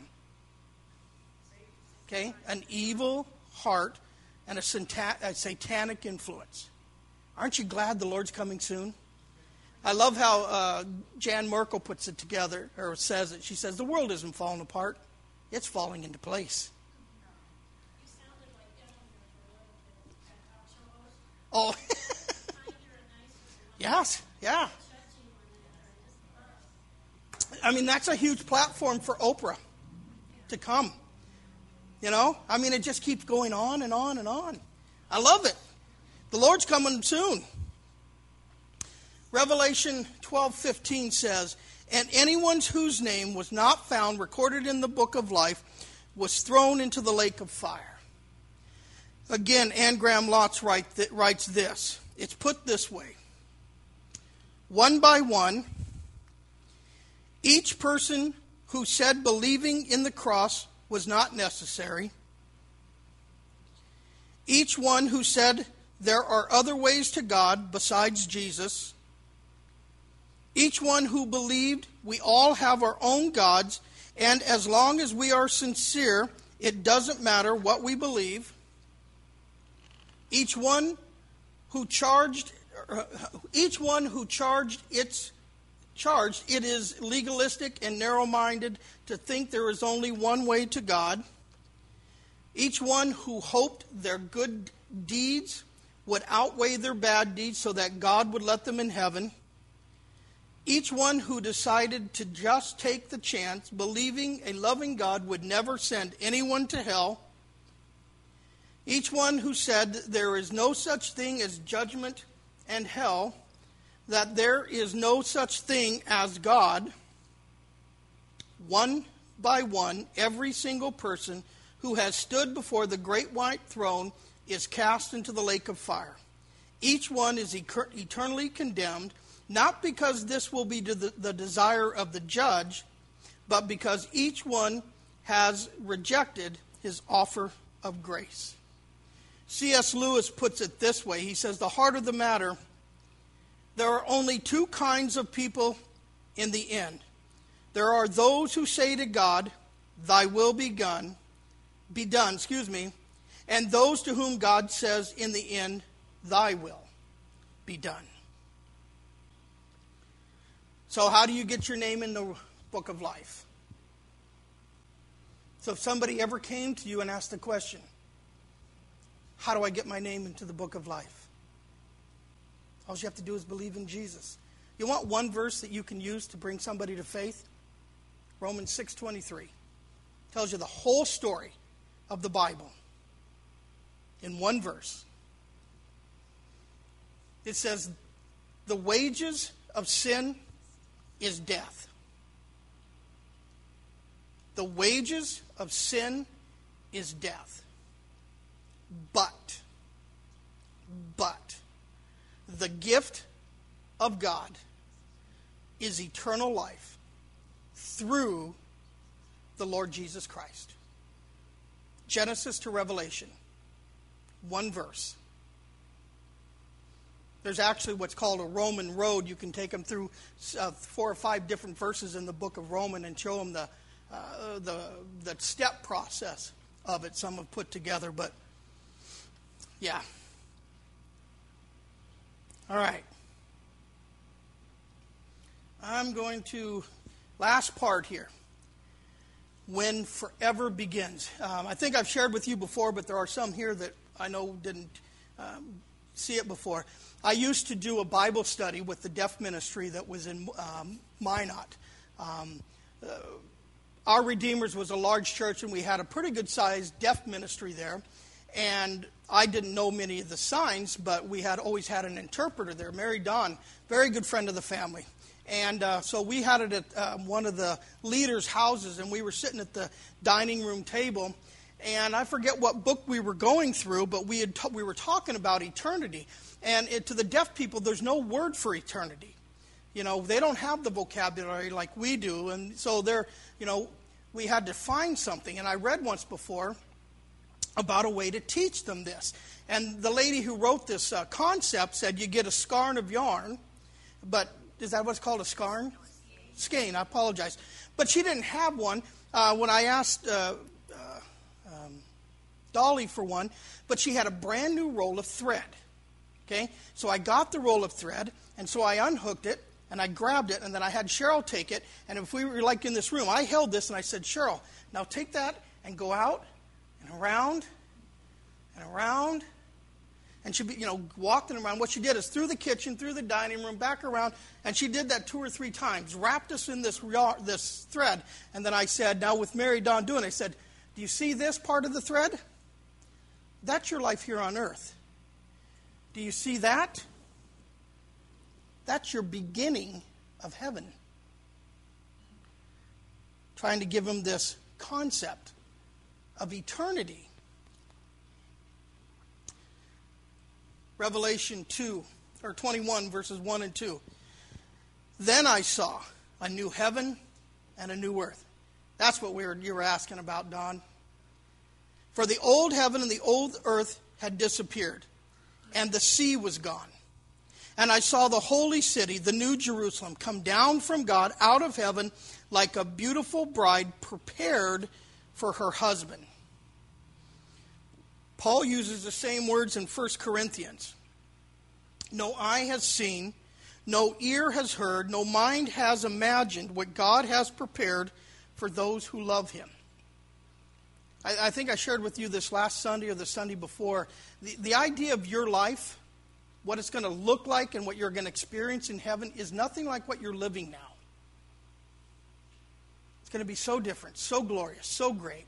Speaker 1: Okay, an evil heart and a satanic influence. Aren't you glad the Lord's coming soon? I love how uh, Jan Merkel puts it together, or says it. She says, the world isn't falling apart. It's falling into place. Oh, yes, yeah. I mean, that's a huge platform for Oprah to come. You know? I mean, it just keeps going on and on and on. I love it. The Lord's coming soon. Revelation twelve fifteen says, and anyone whose name was not found recorded in the book of life was thrown into the lake of fire. Again, Anne Graham Lotz write th- writes this. It's put this way. One by one, each person who said believing in the cross was not necessary, each one who said there are other ways to God besides Jesus, each one who believed we all have our own gods, and as long as we are sincere, it doesn't matter what we believe. Each one who charged, each one who charged its charged it is legalistic and narrow-minded to think there is only one way to God. Each one who hoped their good deeds would outweigh their bad deeds so that God would let them in heaven. Each one who decided to just take the chance, believing a loving God would never send anyone to hell. Each one who said there is no such thing as judgment and hell, that there is no such thing as God. One by one, every single person who has stood before the great white throne is cast into the lake of fire. Each one is eternally condemned, not because this will be the, the desire of the judge, but because each one has rejected his offer of grace. C S Lewis puts it this way. He says, the heart of the matter, there are only two kinds of people in the end. There are those who say to God, thy will be done, be done, excuse me, and those to whom God says in the end, thy will be done. So how do you get your name in the book of life? So if somebody ever came to you and asked the question, how do I get my name into the book of life? All you have to do is believe in Jesus. You want one verse that you can use to bring somebody to faith? Romans six twenty-three tells you the whole story of the Bible in one verse. It says, the wages of sin is death. The wages of sin is death. But, but, the gift of God is eternal life through the Lord Jesus Christ. Genesis to Revelation. One verse. There's actually what's called a Roman road. You can take them through uh, four or five different verses in the book of Romans and show them the, uh, the, the step process of it. Some have put together, but yeah. All right. I'm going to, last part here. When forever begins. Um, I think I've shared with you before, but there are some here that I know didn't um, see it before. I used to do a Bible study with the deaf ministry that was in um, Minot. Um, uh, Our Redeemers was a large church, and we had a pretty good-sized deaf ministry there. And I didn't know many of the signs, but we had always had an interpreter there, Mary Dawn, very good friend of the family. And uh, so we had it at uh, one of the leaders' houses, and we were sitting at the dining room table. And I forget what book we were going through, but we had t- we were talking about eternity. And it, to the deaf people, there's no word for eternity. You know, they don't have the vocabulary like we do. And so they're, you know, we had to find something. And I read once before about a way to teach them this. And the lady who wrote this uh, concept said you get a skein of yarn, but is that what's called a skein? Skein, I apologize. But she didn't have one uh, when I asked uh, uh, um, Dolly for one, but she had a brand new roll of thread. Okay, so I got the roll of thread, and so I unhooked it, and I grabbed it, and then I had Cheryl take it, and if we were like in this room, I held this, and I said, Cheryl, now take that and go out and around and around. And she, you know, walked and around. What she did is through the kitchen, through the dining room, back around, and she did that two or three times, wrapped us in this this thread. And then I said, now with Mary Dawn doing it, I said, do you see this part of the thread? That's your life here on earth. Do you see that? That's your beginning of heaven. Trying to give them this concept of eternity. Revelation two, or twenty-one, verses one and two. Then I saw a new heaven and a new earth. That's what we were, you were asking about, Don. For the old heaven and the old earth had disappeared, and the sea was gone. And I saw the holy city, the new Jerusalem, come down from God out of heaven like a beautiful bride prepared for her husband. Paul uses the same words in First Corinthians. No eye has seen, no ear has heard, no mind has imagined what God has prepared for those who love him. I, I think I shared with you this last Sunday or the Sunday before. The, the idea of your life, what it's going to look like and what you're going to experience in heaven is nothing like what you're living now. It's going to be so different, so glorious, so great.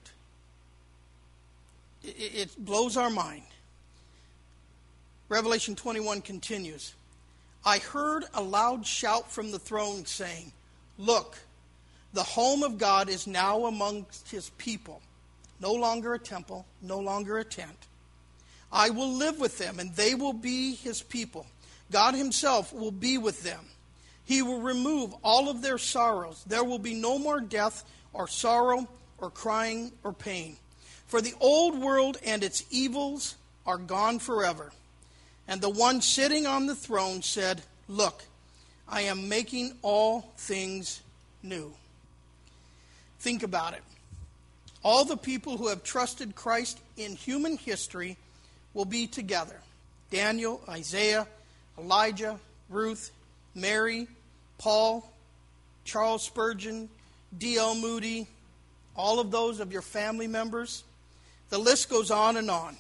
Speaker 1: It, it blows our mind. Revelation twenty-one continues. I heard a loud shout from the throne saying, look, the home of God is now amongst his people. No longer a temple, no longer a tent. I will live with them, and they will be his people. God himself will be with them. He will remove all of their sorrows. There will be no more death or sorrow or crying or pain. For the old world and its evils are gone forever. And the one sitting on the throne said, look, I am making all things new. Think about it. All the people who have trusted Christ in human history will be together. Daniel, Isaiah, Elijah, Ruth, Mary, Paul, Charles Spurgeon, D L Moody, all of those of your family members. The list goes on and on.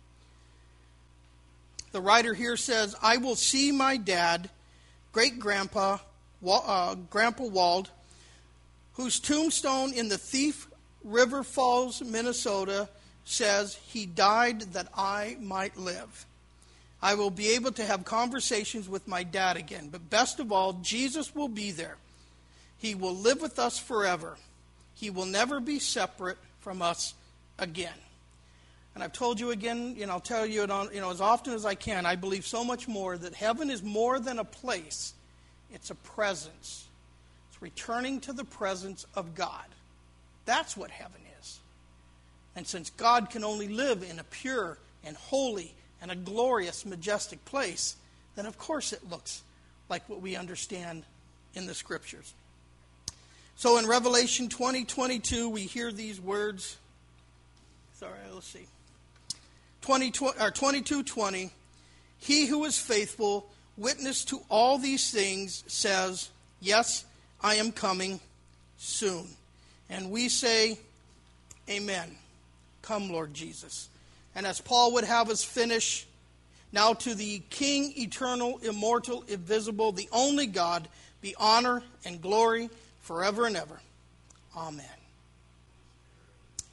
Speaker 1: The writer here says, I will see my dad, great-grandpa, uh, Grandpa Wald, whose tombstone in the Thief River Falls, Minnesota, says, he died that I might live. I will be able to have conversations with my dad again. But best of all, Jesus will be there. He will live with us forever. He will never be separate from us again. And I've told you again, you know, I'll tell you it on, you know, as often as I can, I believe so much more that heaven is more than a place. It's a presence. It's returning to the presence of God. That's what heaven is. And since God can only live in a pure and holy and a glorious, majestic place, then of course it looks like what we understand in the Scriptures. So in Revelation twenty twenty-two, we hear these words. Sorry, let's see. twenty-two twenty, he who is faithful, witness to all these things, says, yes, I am coming soon. And we say, amen. Come, Lord Jesus. And as Paul would have us finish, now to the King, eternal, immortal, invisible, the only God, be honor and glory forever and ever. Amen.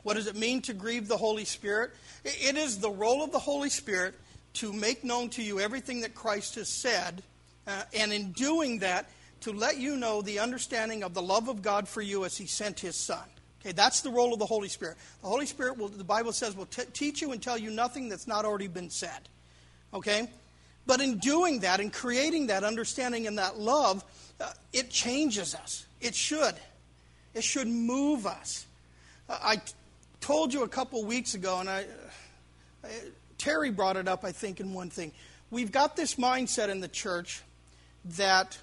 Speaker 1: What does it mean to grieve the Holy Spirit? It is the role of the Holy Spirit to make known to you everything that Christ has said, uh, and in doing that, to let you know the understanding of the love of God for you as He sent His Son. Okay, that's the role of the Holy Spirit. The Holy Spirit, will, the Bible says, will t- teach you and tell you nothing that's not already been said. Okay? But in doing that, in creating that understanding and that love, uh, it changes us. It should. It should move us. Uh, I t- told you a couple weeks ago, and I, uh, Terry brought it up, I think, in one thing. We've got this mindset in the church that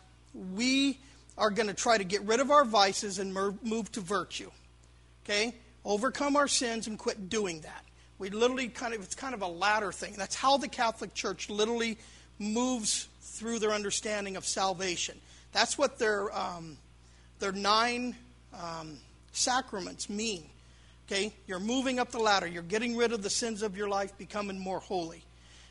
Speaker 1: we are going to try to get rid of our vices and mer- move to virtue. Okay? Overcome our sins and quit doing that. We literally kind of, it's kind of a ladder thing. That's how the Catholic Church literally moves through their understanding of salvation. That's what their, um, their nine um, sacraments mean. Okay? You're moving up the ladder. You're getting rid of the sins of your life, becoming more holy.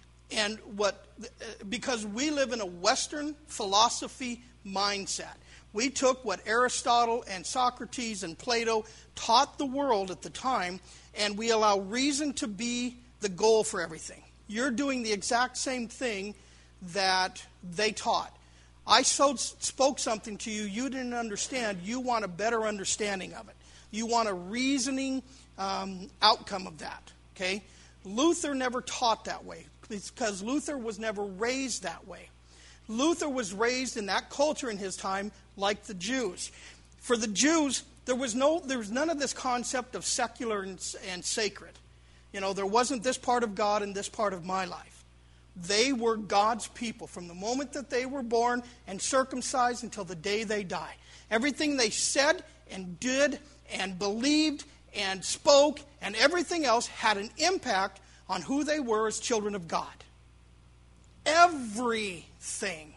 Speaker 1: And what, because we live in a Western philosophy mindset. We took what Aristotle and Socrates and Plato taught the world at the time, and we allow reason to be the goal for everything. You're doing the exact same thing that they taught. I so spoke something to you you didn't understand. You want a better understanding of it. You want a reasoning um, outcome of that. Okay? Luther never taught that way because Luther was never raised that way. Luther was raised in that culture in his time like the Jews. For the Jews, there was no, there was none of this concept of secular and, and sacred. You know, there wasn't this part of God and this part of my life. They were God's people from the moment that they were born and circumcised until the day they die. Everything they said and did and believed and spoke and everything else had an impact on who they were as children of God. Everything.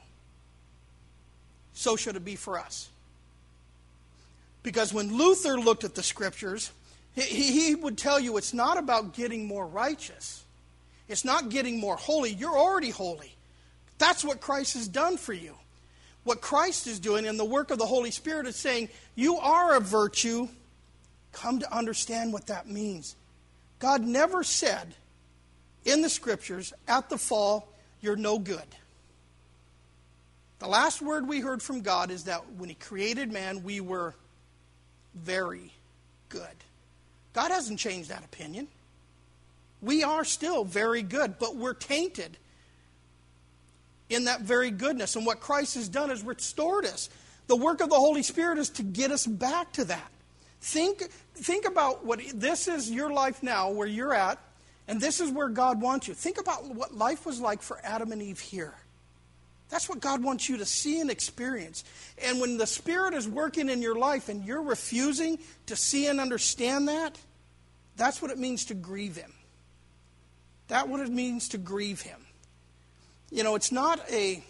Speaker 1: So should it be for us. Because when Luther looked at the Scriptures, he, he would tell you it's not about getting more righteous. It's not getting more holy. You're already holy. That's what Christ has done for you. What Christ is doing in the work of the Holy Spirit is saying, you are a virtue. Come to understand what that means. God never said in the Scriptures at the fall, you're no good. The last word we heard from God is that when He created man, we were very good. God hasn't changed that opinion. We are still very good, but we're tainted in that very goodness. And what Christ has done is restored us. The work of the Holy Spirit is to get us back to that. Think, think about what this is your life now, where you're at, and this is where God wants you. Think about what life was like for Adam and Eve here. That's what God wants you to see and experience. And when the Spirit is working in your life and you're refusing to see and understand that, that's what it means to grieve Him. That's what it means to grieve Him. You know, it's not a...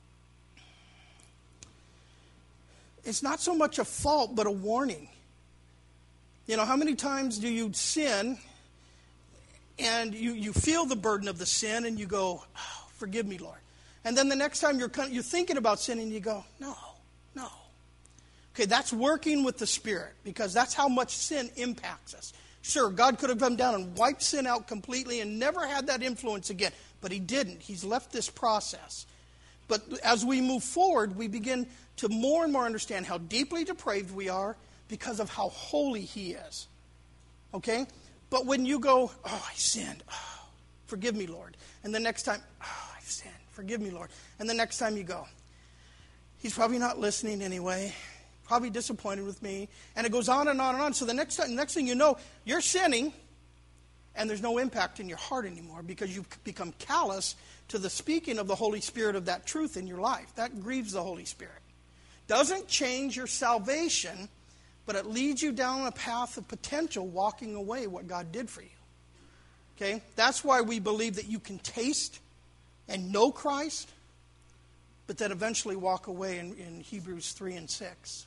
Speaker 1: It's not so much a fault, but a warning. You know, how many times do you sin and you, you feel the burden of the sin and you go, oh, forgive me, Lord. And then the next time you're you're thinking about sinning, you go, no, no. Okay, that's working with the Spirit because that's how much sin impacts us. Sure, God could have come down and wiped sin out completely and never had that influence again, but He didn't. He's left this process. But as we move forward, we begin to more and more understand how deeply depraved we are because of how holy He is. Okay? But when you go, oh, I sinned. Oh, forgive me, Lord. And the next time, oh, I've sinned. Forgive me, Lord. And the next time you go, He's probably not listening anyway. Probably disappointed with me. And it goes on and on and on. So the next time, next thing you know, you're sinning, and there's no impact in your heart anymore because you've become callous to the speaking of the Holy Spirit of that truth in your life. That grieves the Holy Spirit. Doesn't change your salvation, but it leads you down a path of potential walking away what God did for you. Okay? That's why we believe that you can taste and know Christ, but then eventually walk away in, in Hebrews three and six.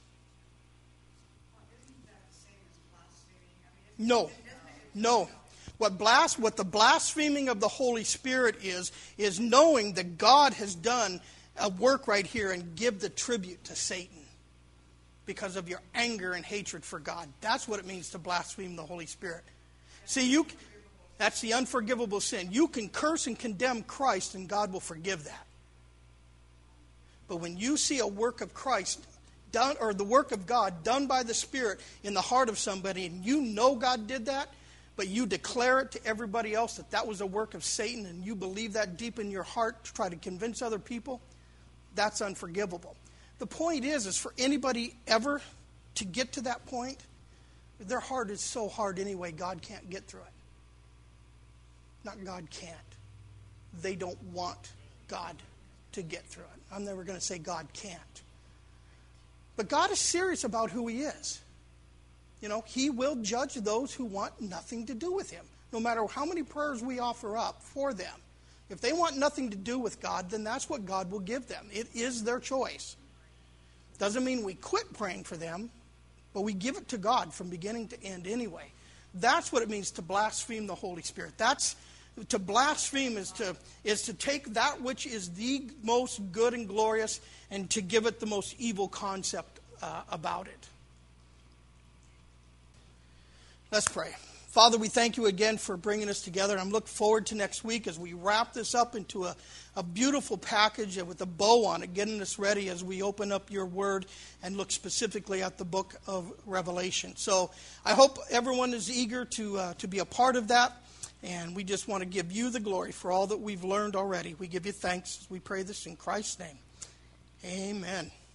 Speaker 1: No. No. What blas- what the blaspheming of the Holy Spirit is, is knowing that God has done a work right here and give the tribute to Satan. because of your anger and hatred for God. That's what it means to blaspheme the Holy Spirit. See, you that's the unforgivable sin. You can curse and condemn Christ and God will forgive that. But when you see a work of Christ done, or the work of God done by the Spirit in the heart of somebody, and you know God did that, but you declare it to everybody else that that was a work of Satan, and you believe that deep in your heart to try to convince other people, that's unforgivable. The point is, is for anybody ever to get to that point, their heart is so hard anyway, God can't get through it. Not God can't. They don't want God to get through it. I'm never going to say God can't. But God is serious about who he is. You know, he will judge those who want nothing to do with him, no matter how many prayers we offer up for them. If they want nothing to do with God, then that's what God will give them. It is their choice. Doesn't mean we quit praying for them, but we give it to God from beginning to end anyway. That's what it means to blaspheme the Holy Spirit. That's to blaspheme is to is to take that which is the most good and glorious and to give it the most evil concept uh, about it. Let's pray. Father, we thank you again for bringing us together. I'm looking forward to next week as we wrap this up into a, a beautiful package with a bow on it, getting us ready as we open up your word and look specifically at the book of Revelation. So I hope everyone is eager to uh, to be a part of that. And we just want to give you the glory for all that we've learned already. We give you thanks as we pray this in Christ's name. Amen.